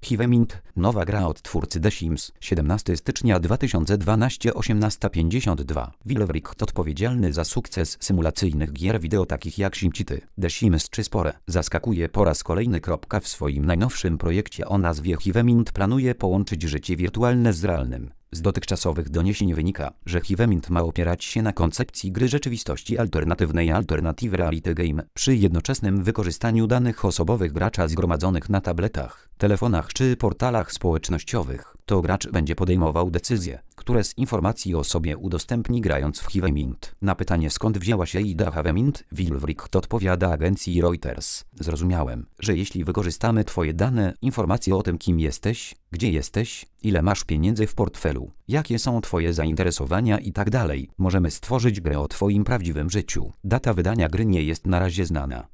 Hivemint, nowa gra od twórcy The Sims, 17 stycznia 2012, 18:52. Will Wright odpowiedzialny za sukces symulacyjnych gier wideo takich jak SimCity, The Sims czy Spore, zaskakuje po raz kolejny. W swoim najnowszym projekcie o nazwie Hivemint planuje połączyć życie wirtualne z realnym. Z dotychczasowych doniesień wynika, że Hivemint ma opierać się na koncepcji gry rzeczywistości alternatywnej Alternative Reality Game przy jednoczesnym wykorzystaniu danych osobowych gracza zgromadzonych na tabletach, telefonach czy portalach społecznościowych. To gracz będzie podejmował decyzje, które z informacji o sobie udostępni grając w Hivemint. Na pytanie skąd wzięła się idea Hivemint, Will Wright odpowiada agencji Reuters. Zrozumiałem, że jeśli wykorzystamy Twoje dane, informacje o tym kim jesteś, gdzie jesteś, ile masz pieniędzy w portfelu, jakie są Twoje zainteresowania i tak dalej, możemy stworzyć grę o Twoim prawdziwym życiu. Data wydania gry nie jest na razie znana.